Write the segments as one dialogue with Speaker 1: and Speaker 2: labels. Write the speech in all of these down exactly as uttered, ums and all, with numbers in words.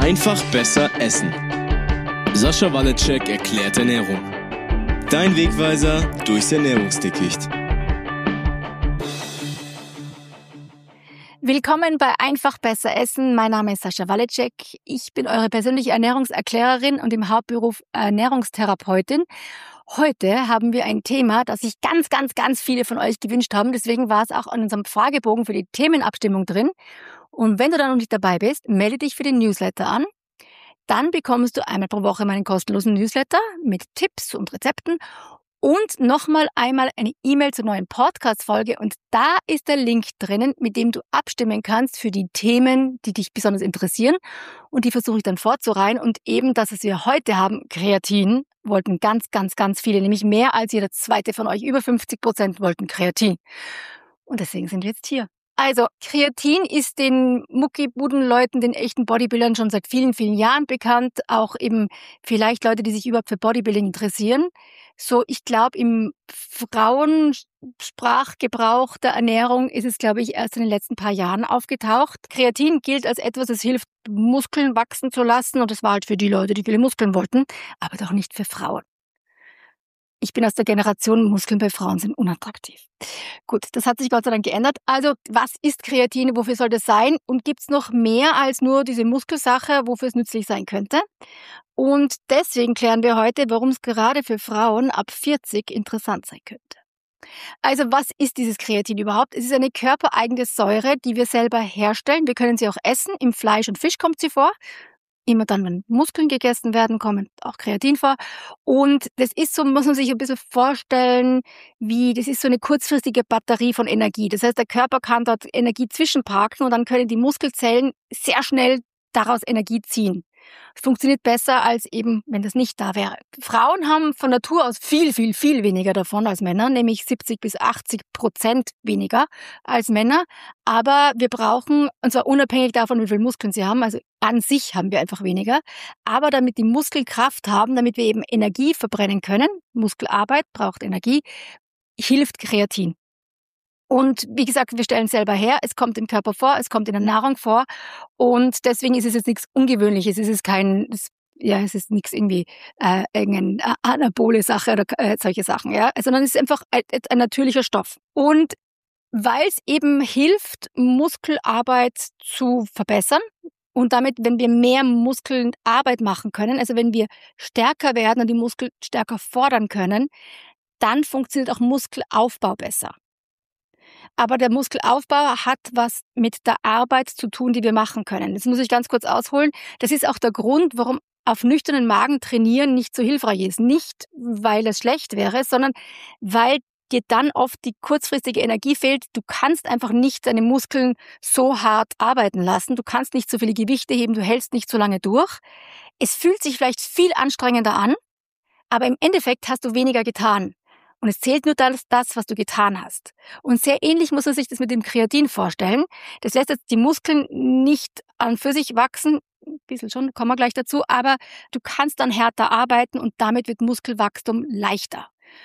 Speaker 1: Einfach besser essen. Sascha Waleczek erklärt Ernährung. Dein Wegweiser durchs Ernährungsdickicht.
Speaker 2: Willkommen bei Einfach besser essen. Mein Name ist Sascha Waleczek. Ich bin eure persönliche Ernährungserklärerin und im Hauptberuf Ernährungstherapeutin. Heute haben wir ein Thema, das sich ganz, ganz, ganz viele von euch gewünscht haben. Deswegen war es auch an unserem Fragebogen für die Themenabstimmung drin. Und wenn du dann noch nicht dabei bist, melde dich für den Newsletter an. Dann bekommst du einmal pro Woche meinen kostenlosen Newsletter mit Tipps und Rezepten und nochmal einmal eine E-Mail zur neuen Podcast-Folge. Und da ist der Link drinnen, mit dem du abstimmen kannst für die Themen, die dich besonders interessieren. Und die versuche ich dann vorzureihen. Und eben das, was wir heute haben, Kreatin, wollten ganz, ganz, ganz viele, nämlich mehr als jeder zweite von euch. Über fünfzig Prozent wollten Kreatin. Und deswegen sind wir jetzt hier. Also, Kreatin ist den Muckibudenleuten, den echten Bodybuildern schon seit vielen, vielen Jahren bekannt. Auch eben vielleicht Leute, die sich überhaupt für Bodybuilding interessieren. So, ich glaube, im Frauensprachgebrauch der Ernährung ist es, glaube ich, erst in den letzten paar Jahren aufgetaucht. Kreatin gilt als etwas, das hilft, Muskeln wachsen zu lassen. Und das war halt für die Leute, die viele Muskeln wollten, aber doch nicht für Frauen. Ich bin aus der Generation, Muskeln bei Frauen sind unattraktiv. Gut, das hat sich Gott sei Dank geändert. Also, was ist Kreatin? Wofür soll das sein? Und gibt es noch mehr als nur diese Muskelsache, wofür es nützlich sein könnte? Und deswegen klären wir heute, warum es gerade für Frauen ab vierzig interessant sein könnte. Also, was ist dieses Kreatin überhaupt? Es ist eine körpereigene Säure, die wir selber herstellen. Wir können sie auch essen. Im Fleisch und Fisch kommt sie vor. Immer dann, wenn Muskeln gegessen werden, kommen auch Kreatin vor. Und das ist so, muss man sich ein bisschen vorstellen, wie, das ist so eine kurzfristige Batterie von Energie. Das heißt, der Körper kann dort Energie zwischenparken und dann können die Muskelzellen sehr schnell daraus Energie ziehen. Es funktioniert besser als eben, wenn das nicht da wäre. Frauen haben von Natur aus viel, viel, viel weniger davon als Männer, nämlich siebzig bis achtzig Prozent weniger als Männer. Aber wir brauchen, und zwar unabhängig davon, wie viel Muskeln sie haben, also an sich haben wir einfach weniger. Aber damit die Muskeln Kraft haben, damit wir eben Energie verbrennen können, Muskelarbeit braucht Energie, hilft Kreatin. Und wie gesagt, wir stellen es selber her, es kommt im Körper vor, es kommt in der Nahrung vor und deswegen ist es jetzt nichts Ungewöhnliches, es ist kein, es, ja, es ist nichts irgendwie äh, irgendeine anabole Sache oder äh, solche Sachen, ja, sondern es ist einfach ein, ein natürlicher Stoff. Und weil es eben hilft, Muskelarbeit zu verbessern und damit, wenn wir mehr Muskelarbeit machen können, also wenn wir stärker werden und die Muskeln stärker fordern können, dann funktioniert auch Muskelaufbau besser. Aber der Muskelaufbau hat was mit der Arbeit zu tun, die wir machen können. Das muss ich ganz kurz ausholen. Das ist auch der Grund, warum auf nüchternen Magen trainieren nicht so hilfreich ist. Nicht, weil es schlecht wäre, sondern weil dir dann oft die kurzfristige Energie fehlt. Du kannst einfach nicht deine Muskeln so hart arbeiten lassen. Du kannst nicht so viele Gewichte heben, du hältst nicht so lange durch. Es fühlt sich vielleicht viel anstrengender an, aber im Endeffekt hast du weniger getan. Und es zählt nur das, das, was du getan hast. Und sehr ähnlich muss man sich das mit dem Kreatin vorstellen. Das lässt jetzt die Muskeln nicht an für sich wachsen, ein bisschen schon, kommen wir gleich dazu, aber du kannst dann härter arbeiten und damit wird Muskelwachstum leichter.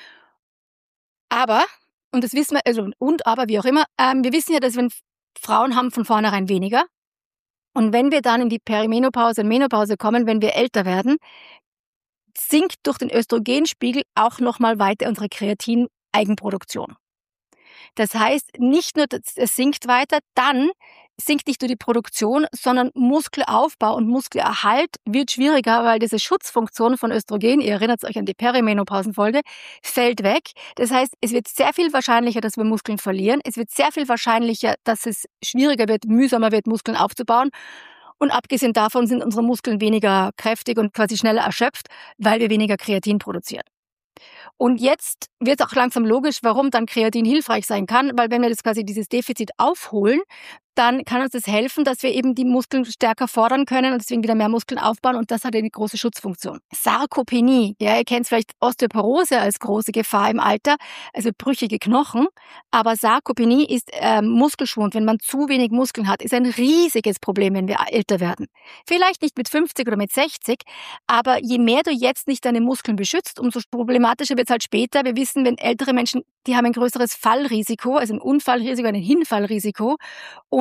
Speaker 2: Aber, und das wissen wir, also und aber, wie auch immer, ähm, wir wissen ja, dass wenn Frauen haben von vornherein weniger. Und wenn wir dann in die Perimenopause und Menopause kommen, wenn wir älter werden, sinkt durch den Östrogenspiegel auch nochmal weiter unsere Kreatin-Eigenproduktion. Das heißt, nicht nur, es sinkt weiter, dann sinkt nicht nur die Produktion, sondern Muskelaufbau und Muskelerhalt wird schwieriger, weil diese Schutzfunktion von Östrogen, ihr erinnert euch an die Perimenopausenfolge, fällt weg. Das heißt, es wird sehr viel wahrscheinlicher, dass wir Muskeln verlieren. Es wird sehr viel wahrscheinlicher, dass es schwieriger wird, mühsamer wird, Muskeln aufzubauen. Und abgesehen davon sind unsere Muskeln weniger kräftig und quasi schneller erschöpft, weil wir weniger Kreatin produzieren. Und jetzt wird auch langsam logisch, warum dann Kreatin hilfreich sein kann, weil wenn wir das quasi dieses Defizit aufholen, dann kann uns das helfen, dass wir eben die Muskeln stärker fordern können und deswegen wieder mehr Muskeln aufbauen und das hat eine große Schutzfunktion. Sarkopenie, ja, ihr kennt vielleicht Osteoporose als große Gefahr im Alter, also brüchige Knochen, aber Sarkopenie ist äh, Muskelschwund. Wenn man zu wenig Muskeln hat, ist ein riesiges Problem, wenn wir älter werden. Vielleicht nicht mit fünfzig oder mit sechzig, aber je mehr du jetzt nicht deine Muskeln beschützt, umso problematischer wird es halt später. Wir wissen, wenn ältere Menschen, die haben ein größeres Fallrisiko, also ein Unfallrisiko, ein Hinfallrisiko und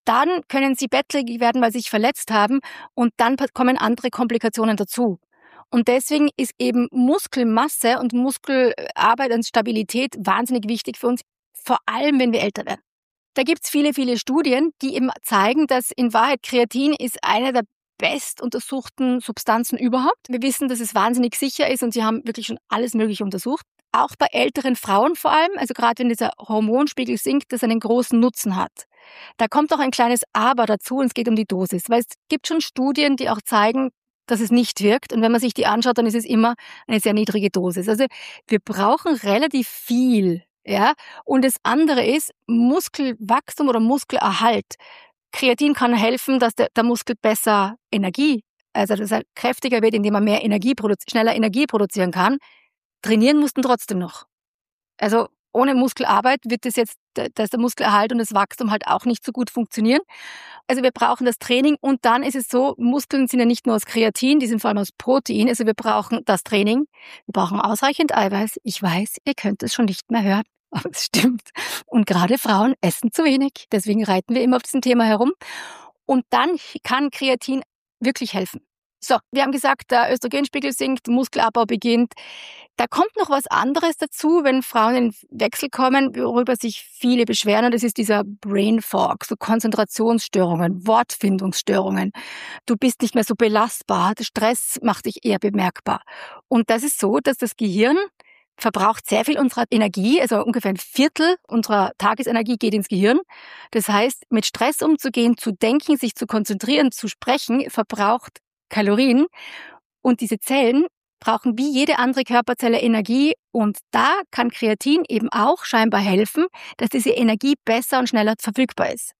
Speaker 2: dann können sie bettlägerig werden, weil sie sich verletzt haben und dann kommen andere Komplikationen dazu. Und deswegen ist eben Muskelmasse und Muskelarbeit und Stabilität wahnsinnig wichtig für uns, vor allem wenn wir älter werden. Da gibt's viele, viele Studien, die eben zeigen, dass in Wahrheit Kreatin ist eine der best untersuchten Substanzen überhaupt. Wir wissen, dass es wahnsinnig sicher ist und sie haben wirklich schon alles Mögliche untersucht. Auch bei älteren Frauen vor allem, also gerade wenn dieser Hormonspiegel sinkt, das einen großen Nutzen hat. Da kommt auch ein kleines Aber dazu und es geht um die Dosis, weil es gibt schon Studien, die auch zeigen, dass es nicht wirkt und wenn man sich die anschaut, dann ist es immer eine sehr niedrige Dosis. Also wir brauchen relativ viel, ja. Und das andere ist Muskelwachstum oder Muskelerhalt. Kreatin kann helfen, dass der, der Muskel besser Energie, also dass er kräftiger wird, indem er mehr Energie produziert, schneller Energie produzieren kann. Trainieren mussten trotzdem noch. Also ohne Muskelarbeit wird das jetzt, dass der Muskelerhalt und das Wachstum halt auch nicht so gut funktionieren. Also wir brauchen das Training und dann ist es so, Muskeln sind ja nicht nur aus Kreatin, die sind vor allem aus Protein. Also wir brauchen das Training, wir brauchen ausreichend Eiweiß. Ich weiß, ihr könnt es schon nicht mehr hören, aber es stimmt. Und gerade Frauen essen zu wenig. Deswegen reiten wir immer auf diesem Thema herum. Und dann kann Kreatin wirklich helfen. So, wir haben gesagt, der Östrogenspiegel sinkt, Muskelabbau beginnt. Da kommt noch was anderes dazu, wenn Frauen in Wechsel kommen, worüber sich viele beschweren. Und das ist dieser Brain Fog, so Konzentrationsstörungen, Wortfindungsstörungen. Du bist nicht mehr so belastbar, der Stress macht dich eher bemerkbar. Und das ist so, dass das Gehirn verbraucht sehr viel unserer Energie, also ungefähr ein Viertel unserer Tagesenergie geht ins Gehirn. Das heißt, mit Stress umzugehen, zu denken, sich zu konzentrieren, zu sprechen, verbraucht Kalorien. Und diese Zellen brauchen wie jede andere Körperzelle Energie. Und da kann Kreatin eben auch scheinbar helfen, dass diese Energie besser und schneller verfügbar ist.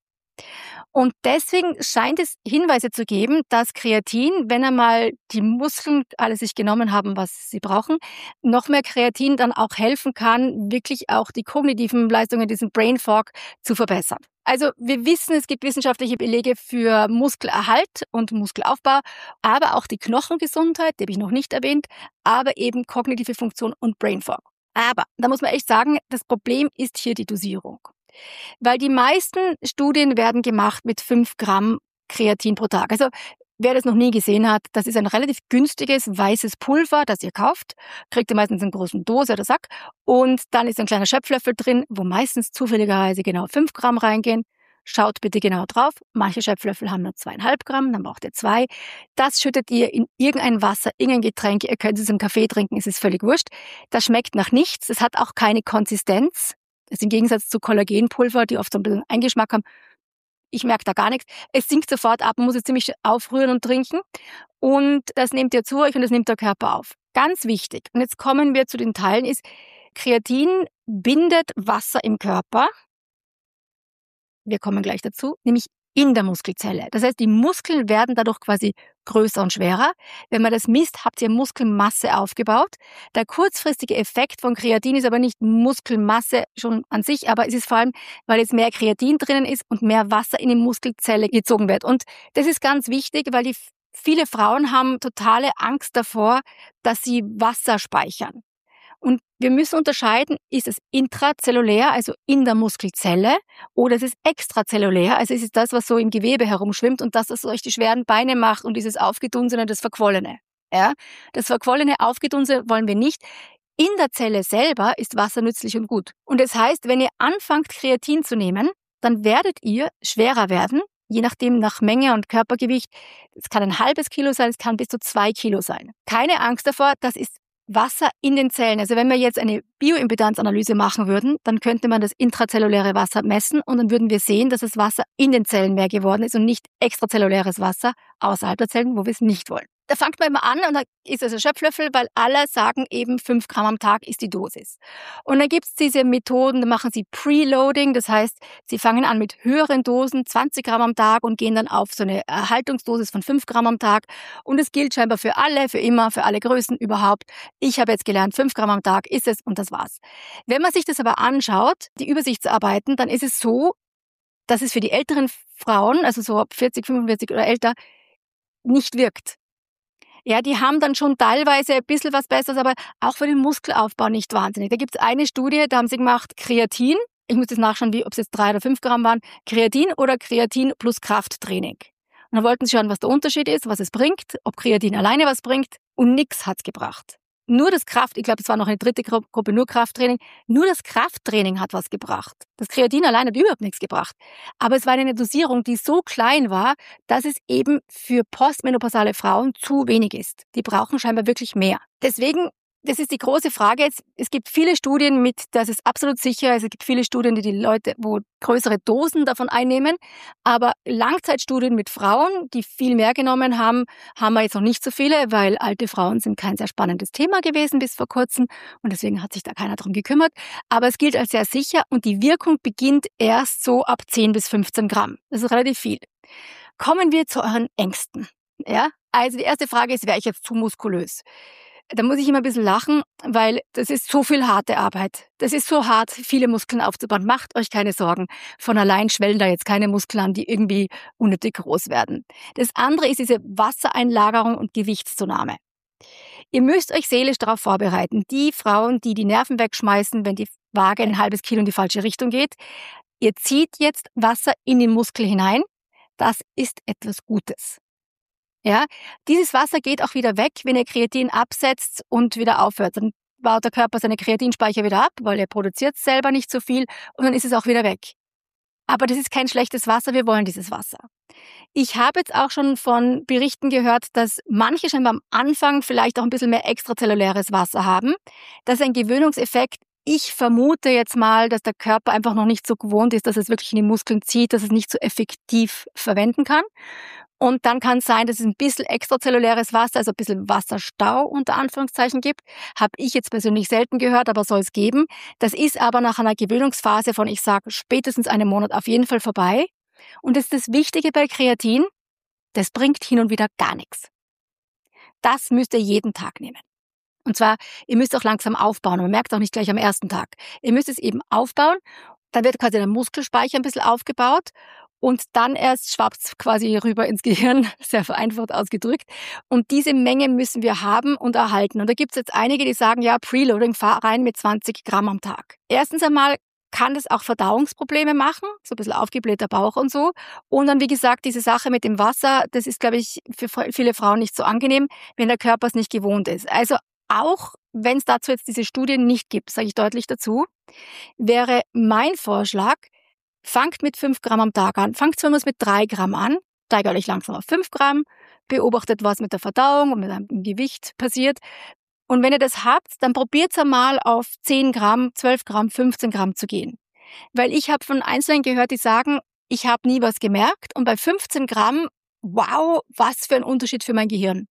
Speaker 2: Und deswegen scheint es Hinweise zu geben, dass Kreatin, wenn einmal die Muskeln alle sich genommen haben, was sie brauchen, noch mehr Kreatin dann auch helfen kann, wirklich auch die kognitiven Leistungen, diesen Brain Fog zu verbessern. Also wir wissen, es gibt wissenschaftliche Belege für Muskelerhalt und Muskelaufbau, aber auch die Knochengesundheit, die habe ich noch nicht erwähnt, aber eben kognitive Funktion und Brain Fog. Aber da muss man echt sagen, das Problem ist hier die Dosierung. Weil die meisten Studien werden gemacht mit fünf Gramm Kreatin pro Tag. Also wer das noch nie gesehen hat, das ist ein relativ günstiges weißes Pulver, das ihr kauft. Kriegt ihr meistens in einer großen Dose oder Sack. Und dann ist ein kleiner Schöpflöffel drin, wo meistens zufälligerweise genau fünf Gramm reingehen. Schaut bitte genau drauf. Manche Schöpflöffel haben nur zweieinhalb Gramm, dann braucht ihr zwei. Das schüttet ihr in irgendein Wasser, irgendein Getränk. Ihr könnt es im Kaffee trinken, es ist völlig wurscht. Das schmeckt nach nichts. Es hat auch keine Konsistenz. Das ist im Gegensatz zu Kollagenpulver, die oft so ein bisschen Eingeschmack haben. Ich merke da gar nichts. Es sinkt sofort ab, man muss es ziemlich aufrühren und trinken. Und das nehmt ihr zu euch und das nimmt der Körper auf. Ganz wichtig. Und jetzt kommen wir zu den Teilen, ist, Kreatin bindet Wasser im Körper. Wir kommen gleich dazu, nämlich in der Muskelzelle. Das heißt, die Muskeln werden dadurch quasi größer und schwerer. Wenn man das misst, habt ihr Muskelmasse aufgebaut. Der kurzfristige Effekt von Kreatin ist aber nicht Muskelmasse schon an sich, aber es ist vor allem, weil jetzt mehr Kreatin drinnen ist und mehr Wasser in die Muskelzelle gezogen wird. Und das ist ganz wichtig, weil die viele Frauen haben totale Angst davor, dass sie Wasser speichern. Und wir müssen unterscheiden, ist es intrazellulär, also in der Muskelzelle, oder ist es extrazellulär, also ist es das, was so im Gewebe herumschwimmt und das, was euch die schweren Beine macht und dieses Aufgedunsene, das Verquollene. Ja? Das Verquollene, Aufgedunsene wollen wir nicht. In der Zelle selber ist Wasser nützlich und gut. Und das heißt, wenn ihr anfangt, Kreatin zu nehmen, dann werdet ihr schwerer werden, je nachdem nach Menge und Körpergewicht. Es kann ein halbes Kilo sein, es kann bis zu zwei Kilo sein. Keine Angst davor, das ist Wasser in den Zellen. Also wenn wir jetzt eine Bioimpedanzanalyse machen würden, dann könnte man das intrazelluläre Wasser messen und dann würden wir sehen, dass das Wasser in den Zellen mehr geworden ist und nicht extrazelluläres Wasser außerhalb der Zellen, wo wir es nicht wollen. Da fängt man immer an und da ist es ein Schöpflöffel, weil alle sagen eben fünf Gramm am Tag ist die Dosis. Und dann gibt es diese Methoden, da machen sie Preloading, das heißt, sie fangen an mit höheren Dosen, zwanzig Gramm am Tag und gehen dann auf so eine Erhaltungsdosis von fünf Gramm am Tag. Und es gilt scheinbar für alle, für immer, für alle Größen überhaupt. Ich habe jetzt gelernt, fünf Gramm am Tag ist es und das war's. Wenn man sich das aber anschaut, die Übersichtsarbeiten, dann ist es so, dass es für die älteren Frauen, also so ab vierzig, fünfundvierzig oder älter, nicht wirkt. Ja, die haben dann schon teilweise ein bisschen was Besseres, aber auch für den Muskelaufbau nicht wahnsinnig. Da gibt es eine Studie, da haben sie gemacht Kreatin ich muss jetzt nachschauen, wie, ob es jetzt drei oder fünf Gramm waren, Kreatin oder Kreatin plus Krafttraining. Und dann wollten sie schauen, was der Unterschied ist, was es bringt, ob Kreatin alleine was bringt, und nichts hat's gebracht. Nur das Kraft, ich glaube, es war noch eine dritte Gruppe, nur Krafttraining, nur das Krafttraining hat was gebracht. Das Kreatin allein hat überhaupt nichts gebracht. Aber es war eine Dosierung, die so klein war, dass es eben für postmenopausale Frauen zu wenig ist. Die brauchen scheinbar wirklich mehr. Deswegen, das ist die große Frage jetzt. Es gibt viele Studien mit, das ist absolut sicher, also es gibt viele Studien, die die Leute, wo größere Dosen davon einnehmen, aber Langzeitstudien mit Frauen, die viel mehr genommen haben, haben wir jetzt noch nicht so viele, weil alte Frauen sind kein sehr spannendes Thema gewesen bis vor kurzem und deswegen hat sich da keiner drum gekümmert, aber es gilt als sehr sicher und die Wirkung beginnt erst so ab zehn bis fünfzehn Gramm. Das ist relativ viel. Kommen wir zu euren Ängsten. Ja? Also die erste Frage ist, wäre ich jetzt zu muskulös? Da muss ich immer ein bisschen lachen, weil das ist so viel harte Arbeit. Das ist so hart, viele Muskeln aufzubauen. Macht euch keine Sorgen. Von allein schwellen da jetzt keine Muskeln an, die irgendwie unnötig groß werden. Das andere ist diese Wassereinlagerung und Gewichtszunahme. Ihr müsst euch seelisch darauf vorbereiten. Die Frauen, die die Nerven wegschmeißen, wenn die Waage ein halbes Kilo in die falsche Richtung geht, ihr zieht jetzt Wasser in den Muskel hinein. Das ist etwas Gutes. Ja, dieses Wasser geht auch wieder weg, wenn ihr Kreatin absetzt und wieder aufhört. Dann baut der Körper seine Kreatinspeicher wieder ab, weil er produziert selber nicht so viel und dann ist es auch wieder weg. Aber das ist kein schlechtes Wasser, wir wollen dieses Wasser. Ich habe jetzt auch schon von Berichten gehört, dass manche schon am Anfang vielleicht auch ein bisschen mehr extrazelluläres Wasser haben. Das ist ein Gewöhnungseffekt. Ich vermute jetzt mal, dass der Körper einfach noch nicht so gewohnt ist, dass es wirklich in die Muskeln zieht, dass es nicht so effektiv verwenden kann. Und dann kann es sein, dass es ein bisschen extrazelluläres Wasser, also ein bisschen Wasserstau unter Anführungszeichen gibt. Habe ich jetzt persönlich selten gehört, aber soll es geben. Das ist aber nach einer Gewöhnungsphase von, ich sage, spätestens einem Monat auf jeden Fall vorbei. Und das ist das Wichtige bei Kreatin, das bringt hin und wieder gar nichts. Das müsst ihr jeden Tag nehmen. Und zwar, ihr müsst auch langsam aufbauen. Man merkt auch nicht gleich am ersten Tag. Ihr müsst es eben aufbauen. Dann wird quasi der Muskelspeicher ein bisschen aufgebaut. Und dann erst schwappt's quasi rüber ins Gehirn, sehr vereinfacht ausgedrückt. Und diese Menge müssen wir haben und erhalten. Und da gibt's jetzt einige, die sagen, ja, Preloading, fahr rein mit zwanzig Gramm am Tag. Erstens einmal kann das auch Verdauungsprobleme machen, so ein bisschen aufgeblähter Bauch und so. Und dann, wie gesagt, diese Sache mit dem Wasser, das ist, glaube ich, für viele Frauen nicht so angenehm, wenn der Körper es nicht gewohnt ist. Also auch wenn es dazu jetzt diese Studien nicht gibt, sage ich deutlich dazu, wäre mein Vorschlag, fangt mit fünf Gramm am Tag an. Fangt zumindest mit drei Gramm an, steigert euch langsam auf fünf Gramm, beobachtet, was mit der Verdauung und mit dem Gewicht passiert. Und wenn ihr das habt, dann probiert's einmal auf zehn Gramm, zwölf Gramm, fünfzehn Gramm zu gehen. Weil ich habe von Einzelnen gehört, die sagen, ich habe nie was gemerkt. Und bei fünfzehn Gramm, wow, was für ein Unterschied für mein Gehirn.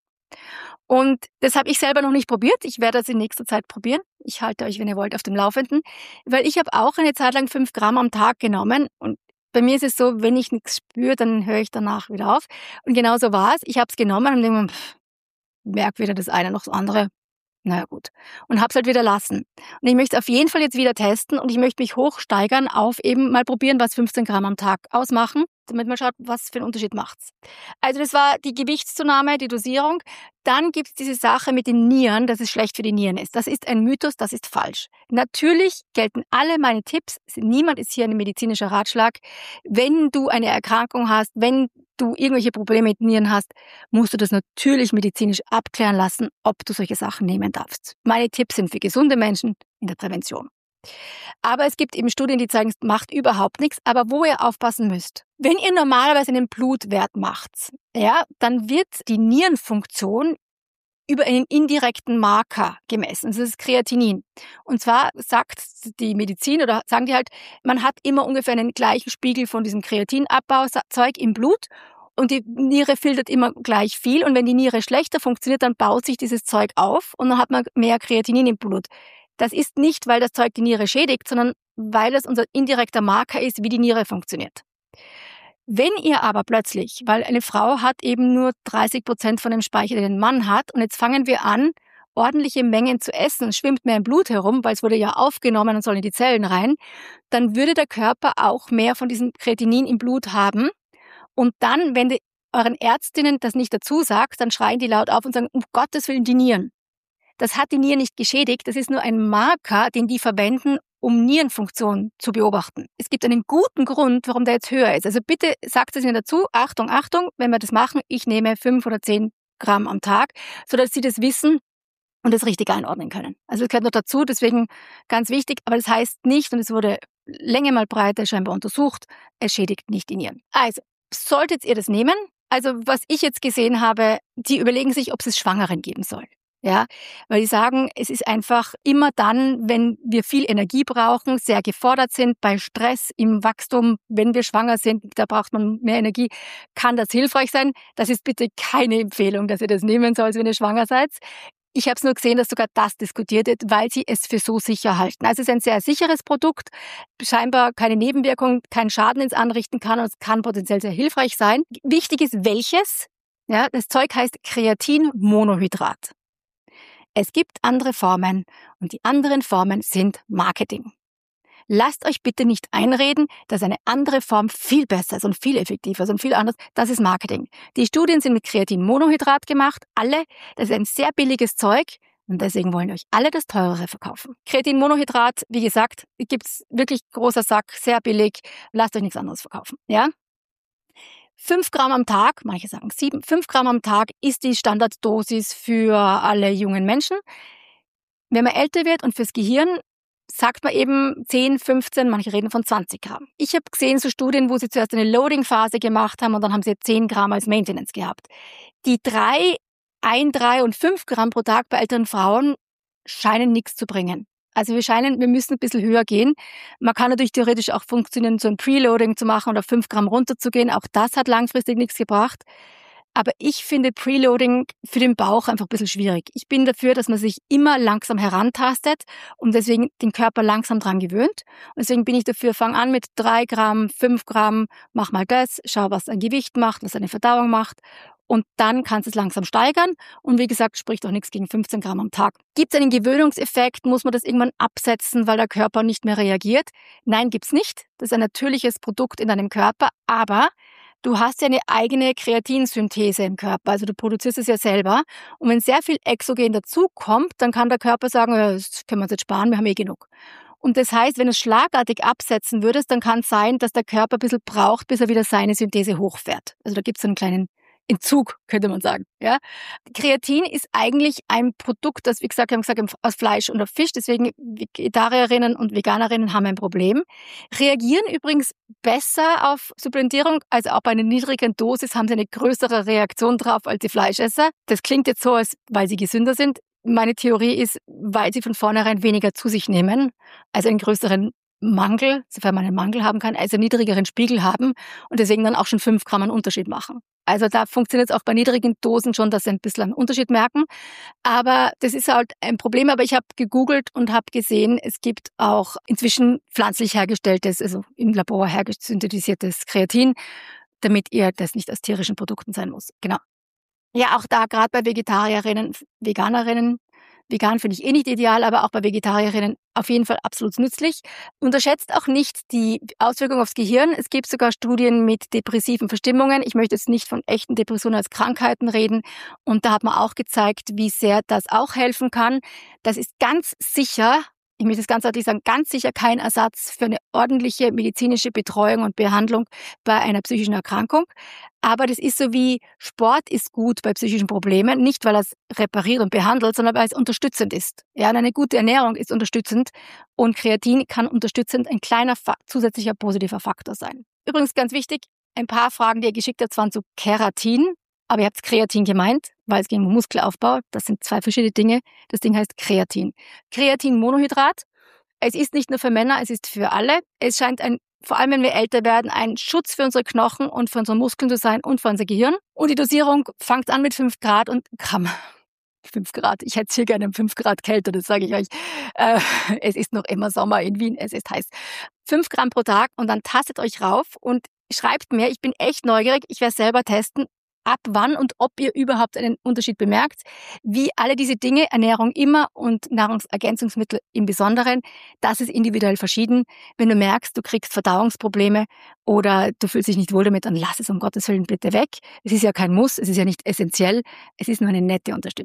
Speaker 2: Und das habe ich selber noch nicht probiert. Ich werde das in nächster Zeit probieren. Ich halte euch, wenn ihr wollt, auf dem Laufenden. Weil ich habe auch eine Zeit lang fünf Gramm am Tag genommen. Und bei mir ist es so, wenn ich nichts spüre, dann höre ich danach wieder auf. Und genau so war es. Ich habe es genommen und denke, pff, merke weder das eine noch das andere. Naja gut. Und hab's halt wieder lassen. Und ich möchte auf jeden Fall jetzt wieder testen und ich möchte mich hochsteigern auf eben mal probieren, was fünfzehn Gramm am Tag ausmachen, damit man schaut, was für einen Unterschied macht's. Also das war die Gewichtszunahme, die Dosierung. Dann gibt's diese Sache mit den Nieren, dass es schlecht für die Nieren ist. Das ist ein Mythos, das ist falsch. Natürlich gelten alle meine Tipps. Niemand ist hier ein medizinischer Ratschlag. Wenn du eine Erkrankung hast, wenn du irgendwelche Probleme mit Nieren hast, musst du das natürlich medizinisch abklären lassen, ob du solche Sachen nehmen darfst. Meine Tipps sind für gesunde Menschen in der Prävention. Aber es gibt eben Studien, die zeigen, es macht überhaupt nichts. Aber wo ihr aufpassen müsst, wenn ihr normalerweise einen Blutwert macht, ja, dann wird die Nierenfunktion über einen indirekten Marker gemessen. Das ist Kreatinin. Und zwar sagt die Medizin oder sagen die halt, man hat immer ungefähr einen gleichen Spiegel von diesem Kreatinabbauzeug im Blut und die Niere filtert immer gleich viel. Und wenn die Niere schlechter funktioniert, dann baut sich dieses Zeug auf und dann hat man mehr Kreatinin im Blut. Das ist nicht, weil das Zeug die Niere schädigt, sondern weil es unser indirekter Marker ist, wie die Niere funktioniert. Wenn ihr aber plötzlich, weil eine Frau hat eben nur dreißig Prozent von dem Speicher, den ein Mann hat, und jetzt fangen wir an, ordentliche Mengen zu essen, schwimmt mehr im Blut herum, weil es wurde ja aufgenommen und soll in die Zellen rein, dann würde der Körper auch mehr von diesem Kreatinin im Blut haben. Und dann, wenn die euren Ärztinnen das nicht dazu sagt, dann schreien die laut auf und sagen, um Gottes Willen, die Nieren. Das hat die Nieren nicht geschädigt. Das ist nur ein Marker, den die verwenden, um Nierenfunktion zu beobachten. Es gibt einen guten Grund, warum der jetzt höher ist. Also bitte sagt es ihnen dazu, Achtung, Achtung, wenn wir das machen, ich nehme fünf oder zehn Gramm am Tag, sodass sie das wissen und das richtig einordnen können. Also das gehört noch dazu, deswegen ganz wichtig, aber das heißt nicht, und es wurde Länge mal breiter scheinbar untersucht, es schädigt nicht die Nieren. Also, solltet ihr das nehmen? Also was ich jetzt gesehen habe, die überlegen sich, ob es Schwangeren geben soll. Ja, weil die sagen, es ist einfach immer dann, wenn wir viel Energie brauchen, sehr gefordert sind bei Stress im Wachstum, wenn wir schwanger sind, da braucht man mehr Energie, kann das hilfreich sein. Das ist bitte keine Empfehlung, dass ihr das nehmen sollt, wenn ihr schwanger seid. Ich habe es nur gesehen, dass sogar das diskutiert wird, weil sie es für so sicher halten. Also es ist ein sehr sicheres Produkt, scheinbar keine Nebenwirkungen, keinen Schaden ins Anrichten kann und es kann potenziell sehr hilfreich sein. Wichtig ist welches. Ja, das Zeug heißt Kreatinmonohydrat. Es gibt andere Formen und die anderen Formen sind Marketing. Lasst euch bitte nicht einreden, dass eine andere Form viel besser ist und viel effektiver ist und viel anders. Das ist Marketing. Die Studien sind mit Kreatinmonohydrat gemacht, alle. Das ist ein sehr billiges Zeug und deswegen wollen euch alle das teurere verkaufen. Kreatinmonohydrat, wie gesagt, gibt's wirklich großer Sack, sehr billig. Lasst euch nichts anderes verkaufen, ja? Fünf Gramm am Tag, manche sagen sieben, fünf Gramm am Tag ist die Standarddosis für alle jungen Menschen. Wenn man älter wird und fürs Gehirn, sagt man eben zehn, fünfzehn, manche reden von zwanzig Gramm. Ich habe gesehen so Studien, wo sie zuerst eine Loading-Phase gemacht haben und dann haben sie zehn Gramm als Maintenance gehabt. Die drei, ein, drei und fünf Gramm pro Tag bei älteren Frauen scheinen nichts zu bringen. Also wir scheinen, wir müssen ein bisschen höher gehen. Man kann natürlich theoretisch auch funktionieren, so ein Preloading zu machen oder fünf Gramm runterzugehen. Auch das hat langfristig nichts gebracht. Aber ich finde Preloading für den Bauch einfach ein bisschen schwierig. Ich bin dafür, dass man sich immer langsam herantastet und deswegen den Körper langsam dran gewöhnt. Und deswegen bin ich dafür, fang an mit drei Gramm, fünf Gramm, mach mal das, schau, was dein Gewicht macht, was deine Verdauung macht. Und dann kannst du es langsam steigern. Und wie gesagt, spricht auch nichts gegen fünfzehn Gramm am Tag. Gibt es einen Gewöhnungseffekt? Muss man das irgendwann absetzen, weil der Körper nicht mehr reagiert? Nein, gibt's nicht. Das ist ein natürliches Produkt in deinem Körper. Aber du hast ja eine eigene Kreatinsynthese im Körper. Also du produzierst es ja selber. Und wenn sehr viel Exogen dazukommt, dann kann der Körper sagen, ja, das können wir uns jetzt sparen, wir haben eh genug. Und das heißt, wenn du es schlagartig absetzen würdest, dann kann es sein, dass der Körper ein bisschen braucht, bis er wieder seine Synthese hochfährt. Also da gibt es so einen kleinen Entzug, könnte man sagen. Ja? Kreatin ist eigentlich ein Produkt, das, wie gesagt, wir haben gesagt, aus Fleisch und Fisch, deswegen Vegetarierinnen und Veganerinnen haben ein Problem. Reagieren übrigens besser auf Supplementierung, also auch bei einer niedrigen Dosis haben sie eine größere Reaktion drauf als die Fleischesser. Das klingt jetzt so, als weil sie gesünder sind. Meine Theorie ist, weil sie von vornherein weniger zu sich nehmen, also einen größeren Mangel, sofern man einen Mangel haben kann, also einen niedrigeren Spiegel haben und deswegen dann auch schon fünf Gramm einen Unterschied machen. Also da funktioniert es auch bei niedrigen Dosen schon, dass sie ein bisschen einen Unterschied merken. Aber das ist halt ein Problem. Aber ich habe gegoogelt und habe gesehen, es gibt auch inzwischen pflanzlich hergestelltes, also im Labor synthetisiertes Kreatin, damit ihr das nicht aus tierischen Produkten sein muss. Genau. Ja, auch da gerade bei Vegetarierinnen, Veganerinnen, vegan finde ich eh nicht ideal, aber auch bei Vegetarierinnen auf jeden Fall absolut nützlich. Unterschätzt auch nicht die Auswirkungen aufs Gehirn. Es gibt sogar Studien mit depressiven Verstimmungen. Ich möchte jetzt nicht von echten Depressionen als Krankheiten reden. Und da hat man auch gezeigt, wie sehr das auch helfen kann. Das ist ganz sicher, ich möchte es ganz deutlich sagen, ganz sicher kein Ersatz für eine ordentliche medizinische Betreuung und Behandlung bei einer psychischen Erkrankung. Aber das ist so wie Sport ist gut bei psychischen Problemen, nicht weil er es repariert und behandelt, sondern weil es unterstützend ist. Ja, und eine gute Ernährung ist unterstützend und Kreatin kann unterstützend ein kleiner zusätzlicher positiver Faktor sein. Übrigens ganz wichtig, ein paar Fragen, die ihr geschickt habt, waren zu Keratin. Aber ihr habt Kreatin gemeint, weil es ging um Muskelaufbau. Das sind zwei verschiedene Dinge. Das Ding heißt Kreatin. Kreatinmonohydrat. Es ist nicht nur für Männer, es ist für alle. Es scheint ein, vor allem wenn wir älter werden, ein Schutz für unsere Knochen und für unsere Muskeln zu sein und für unser Gehirn. Und die Dosierung fängt an mit fünf Grad und Gramm. fünf Grad. Ich hätte es hier gerne um fünf Grad kälter, das sage ich euch. Äh, es ist noch immer Sommer in Wien, es ist heiß. fünf Gramm pro Tag und dann tastet euch rauf und schreibt mir, ich bin echt neugierig, ich werde selber testen, ab wann und ob ihr überhaupt einen Unterschied bemerkt, wie alle diese Dinge, Ernährung immer und Nahrungsergänzungsmittel im Besonderen, das ist individuell verschieden. Wenn du merkst, du kriegst Verdauungsprobleme oder du fühlst dich nicht wohl damit, dann lass es um Gottes Willen bitte weg. Es ist ja kein Muss, es ist ja nicht essentiell, es ist nur eine nette Unterstützung.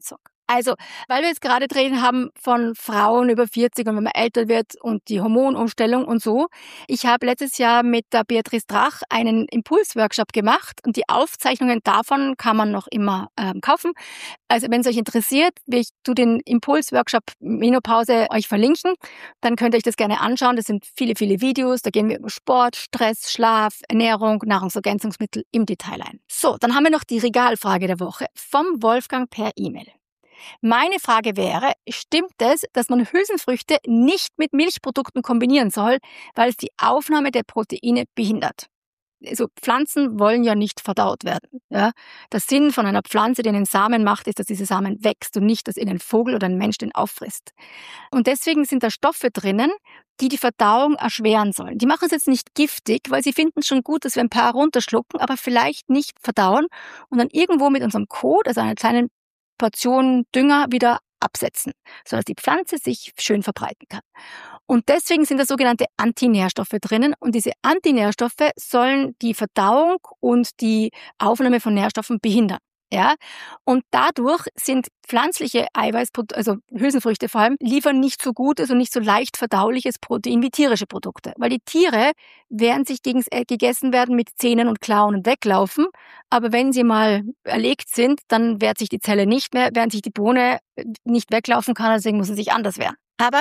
Speaker 2: Also, weil wir jetzt gerade drin haben von Frauen über vierzig und wenn man älter wird und die Hormonumstellung und so. Ich habe letztes Jahr mit der Beatrice Drach einen Impulsworkshop gemacht und die Aufzeichnungen davon kann man noch immer ähm, kaufen. Also, wenn es euch interessiert, will ich tu den Impulsworkshop Menopause euch verlinken, dann könnt ihr euch das gerne anschauen. Das sind viele, viele Videos. Da gehen wir über Sport, Stress, Schlaf, Ernährung, Nahrungsergänzungsmittel im Detail ein. So, dann haben wir noch die Regalfrage der Woche vom Wolfgang per E-Mail. Meine Frage wäre, stimmt es, dass man Hülsenfrüchte nicht mit Milchprodukten kombinieren soll, weil es die Aufnahme der Proteine behindert? Also Pflanzen wollen ja nicht verdaut werden. Ja? Der Sinn von einer Pflanze, die einen Samen macht, ist, dass dieser Samen wächst und nicht, dass ein Vogel oder ein Mensch den auffrisst. Und deswegen sind da Stoffe drinnen, die die Verdauung erschweren sollen. Die machen es jetzt nicht giftig, weil sie finden schon gut, dass wir ein paar runterschlucken, aber vielleicht nicht verdauen und dann irgendwo mit unserem Kot, also einer kleinen Portion Dünger wieder absetzen, sodass die Pflanze sich schön verbreiten kann. Und deswegen sind da sogenannte Antinährstoffe drinnen und diese Antinährstoffe sollen die Verdauung und die Aufnahme von Nährstoffen behindern. Ja, und dadurch sind pflanzliche Eiweißprodukte, also Hülsenfrüchte vor allem, liefern nicht so gutes und nicht so leicht verdauliches Protein wie tierische Produkte. Weil die Tiere werden sich gegen, äh, gegessen werden mit Zähnen und Klauen und weglaufen. Aber wenn sie mal erlegt sind, dann wehrt sich die Zelle nicht mehr, während sich die Bohne nicht weglaufen kann, deswegen muss sie sich anders wehren. Aber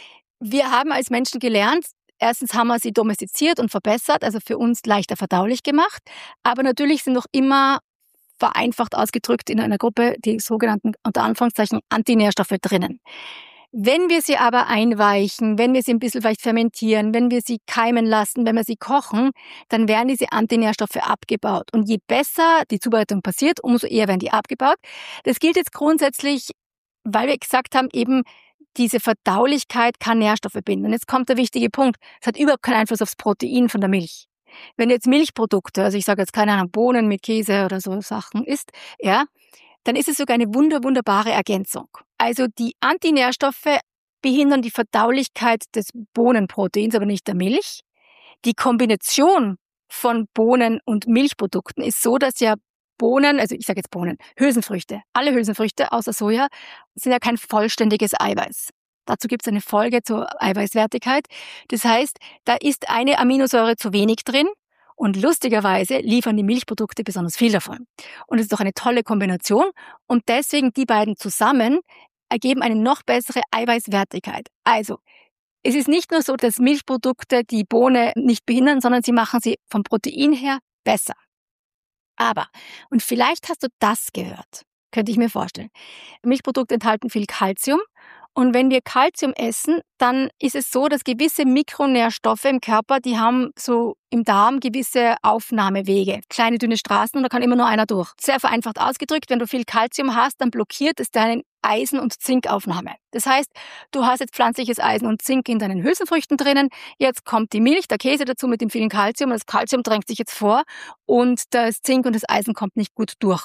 Speaker 2: wir haben als Menschen gelernt, erstens haben wir sie domestiziert und verbessert, also für uns leichter verdaulich gemacht. Aber natürlich sind noch immer vereinfacht ausgedrückt in einer Gruppe die sogenannten, unter Anführungszeichen, Antinährstoffe drinnen. Wenn wir sie aber einweichen, wenn wir sie ein bisschen vielleicht fermentieren, wenn wir sie keimen lassen, wenn wir sie kochen, dann werden diese Antinährstoffe abgebaut. Und je besser die Zubereitung passiert, umso eher werden die abgebaut. Das gilt jetzt grundsätzlich, weil wir gesagt haben, eben diese Verdaulichkeit kann Nährstoffe binden. Und jetzt kommt der wichtige Punkt. Es hat überhaupt keinen Einfluss aufs Protein von der Milch. Wenn jetzt Milchprodukte, also ich sage jetzt keine Ahnung, Bohnen mit Käse oder so Sachen isst, ja, dann ist es sogar eine wunder, wunderbare Ergänzung. Also die Antinährstoffe behindern die Verdaulichkeit des Bohnenproteins, aber nicht der Milch. Die Kombination von Bohnen und Milchprodukten ist so, dass ja Bohnen, also ich sage jetzt Bohnen, Hülsenfrüchte, alle Hülsenfrüchte außer Soja, sind ja kein vollständiges Eiweiß. Dazu gibt es eine Folge zur Eiweißwertigkeit. Das heißt, da ist eine Aminosäure zu wenig drin und lustigerweise liefern die Milchprodukte besonders viel davon. Und es ist doch eine tolle Kombination und deswegen die beiden zusammen ergeben eine noch bessere Eiweißwertigkeit. Also, es ist nicht nur so, dass Milchprodukte die Bohne nicht behindern, sondern sie machen sie vom Protein her besser. Aber, und vielleicht hast du das gehört, könnte ich mir vorstellen. Milchprodukte enthalten viel Kalzium. Und wenn wir Kalzium essen, dann ist es so, dass gewisse Mikronährstoffe im Körper, die haben so im Darm gewisse Aufnahmewege, kleine dünne Straßen und da kann immer nur einer durch. Sehr vereinfacht ausgedrückt, wenn du viel Kalzium hast, dann blockiert es deine Eisen- und Zinkaufnahme. Das heißt, du hast jetzt pflanzliches Eisen und Zink in deinen Hülsenfrüchten drinnen, jetzt kommt die Milch, der Käse dazu mit dem vielen Kalzium, das Kalzium drängt sich jetzt vor und das Zink und das Eisen kommt nicht gut durch.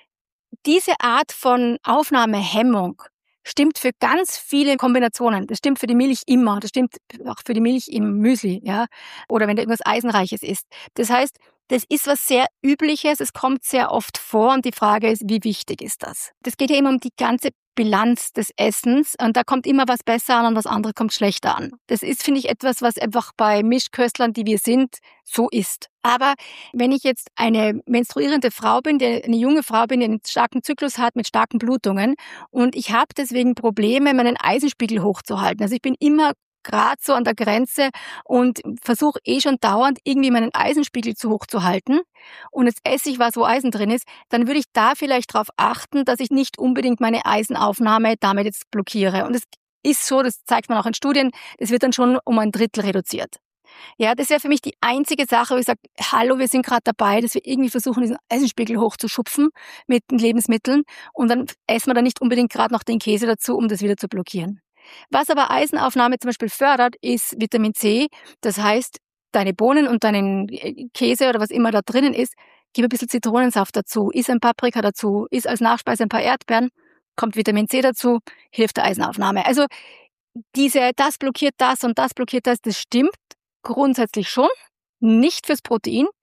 Speaker 2: Diese Art von Aufnahmehemmung stimmt für ganz viele Kombinationen. Das stimmt für die Milch immer. Das stimmt auch für die Milch im Müsli, ja. Oder wenn da irgendwas Eisenreiches ist. Das heißt, das ist was sehr Übliches. Es kommt sehr oft vor und die Frage ist, wie wichtig ist das? Das geht ja immer um die ganze Bilanz des Essens und da kommt immer was besser an und was andere kommt schlechter an. Das ist, finde ich, etwas, was einfach bei Mischköstlern, die wir sind, so ist. Aber wenn ich jetzt eine menstruierende Frau bin, die, eine junge Frau bin, die einen starken Zyklus hat mit starken Blutungen und ich habe deswegen Probleme, meinen Eisenspiegel hochzuhalten. Also ich bin immer gerade so an der Grenze und versuche eh schon dauernd irgendwie meinen Eisenspiegel zu hoch zu halten und jetzt esse ich was, wo Eisen drin ist, dann würde ich da vielleicht darauf achten, dass ich nicht unbedingt meine Eisenaufnahme damit jetzt blockiere. Und es ist so, das zeigt man auch in Studien, das wird dann schon um ein Drittel reduziert. Ja, das wäre für mich die einzige Sache, wo ich sage, hallo, wir sind gerade dabei, dass wir irgendwie versuchen, diesen Eisenspiegel hochzuschupfen mit den Lebensmitteln und dann essen wir dann nicht unbedingt gerade noch den Käse dazu, um das wieder zu blockieren. Was aber Eisenaufnahme zum Beispiel fördert, ist Vitamin C. Das heißt, deine Bohnen und deinen Käse oder was immer da drinnen ist, gib ein bisschen Zitronensaft dazu, iss ein Paprika dazu, iss als Nachspeise ein paar Erdbeeren, kommt Vitamin C dazu, hilft der Eisenaufnahme. Also diese, das blockiert das und das blockiert das, das stimmt grundsätzlich schon, nicht fürs Protein.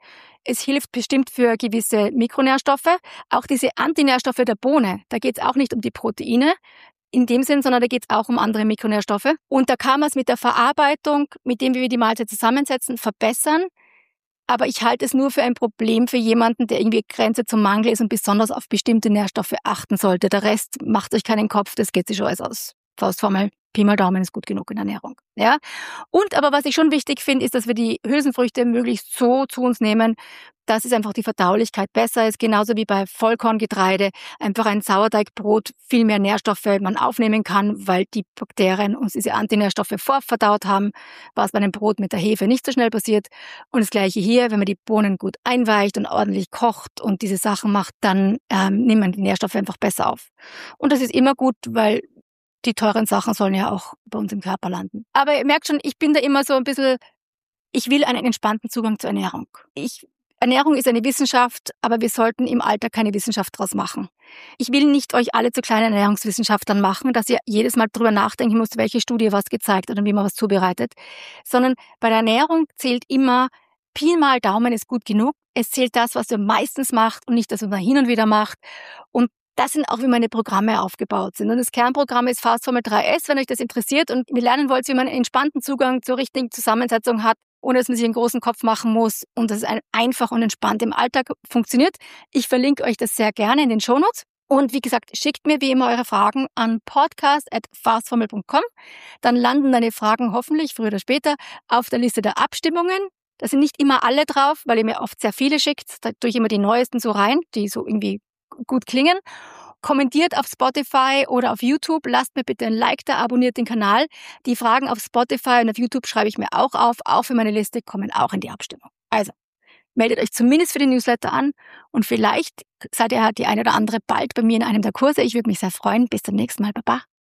Speaker 2: Es hilft bestimmt für gewisse Mikronährstoffe. Auch diese Antinährstoffe der Bohne, da geht es auch nicht um die Proteine in dem Sinn, sondern da geht es auch um andere Mikronährstoffe. Und da kann man es mit der Verarbeitung, mit dem, wie wir die Mahlzeit zusammensetzen, verbessern. Aber ich halte es nur für ein Problem für jemanden, der irgendwie Grenze zum Mangel ist und besonders auf bestimmte Nährstoffe achten sollte. Der Rest macht euch keinen Kopf, das geht sich schon alles aus. Faustformel, Pi mal Daumen ist gut genug in Ernährung. Ja? Und aber was ich schon wichtig finde, ist, dass wir die Hülsenfrüchte möglichst so zu uns nehmen, dass es einfach die Verdaulichkeit besser ist, genauso wie bei Vollkorngetreide. Einfach ein Sauerteigbrot viel mehr Nährstoffe man aufnehmen kann, weil die Bakterien uns diese Antinährstoffe vorverdaut haben, was bei einem Brot mit der Hefe nicht so schnell passiert. Und das Gleiche hier, wenn man die Bohnen gut einweicht und ordentlich kocht und diese Sachen macht, dann ähm, nimmt man die Nährstoffe einfach besser auf. Und das ist immer gut, weil die teuren Sachen sollen ja auch bei uns im Körper landen. Aber ihr merkt schon, ich bin da immer so ein bisschen, ich will einen entspannten Zugang zur Ernährung. Ich Ernährung ist eine Wissenschaft, aber wir sollten im Alltag keine Wissenschaft draus machen. Ich will nicht euch alle zu kleinen Ernährungswissenschaftlern machen, dass ihr jedes Mal drüber nachdenken müsst, welche Studie was gezeigt hat und wie man was zubereitet, sondern bei der Ernährung zählt immer, Pi mal Daumen ist gut genug. Es zählt das, was ihr meistens macht und nicht das, was man hin und wieder macht. Und das sind auch, wie meine Programme aufgebaut sind. Und das Kernprogramm ist Fastformel drei S, wenn euch das interessiert und ihr lernen wollt, wie man einen entspannten Zugang zur richtigen Zusammensetzung hat, ohne dass man sich einen großen Kopf machen muss und dass es einfach und entspannt im Alltag funktioniert. Ich verlinke euch das sehr gerne in den Shownotes. Und wie gesagt, schickt mir wie immer eure Fragen an podcast at fastformel punkt com. Dann landen deine Fragen hoffentlich früher oder später auf der Liste der Abstimmungen. Da sind nicht immer alle drauf, weil ihr mir oft sehr viele schickt. Da tue ich immer die neuesten so rein, die so irgendwie gut klingen. Kommentiert auf Spotify oder auf YouTube. Lasst mir bitte ein Like da, abonniert den Kanal. Die Fragen auf Spotify und auf YouTube schreibe ich mir auch auf. Auch für meine Liste kommen auch in die Abstimmung. Also, meldet euch zumindest für den Newsletter an und vielleicht seid ihr die eine oder andere bald bei mir in einem der Kurse. Ich würde mich sehr freuen. Bis zum nächsten Mal. Baba.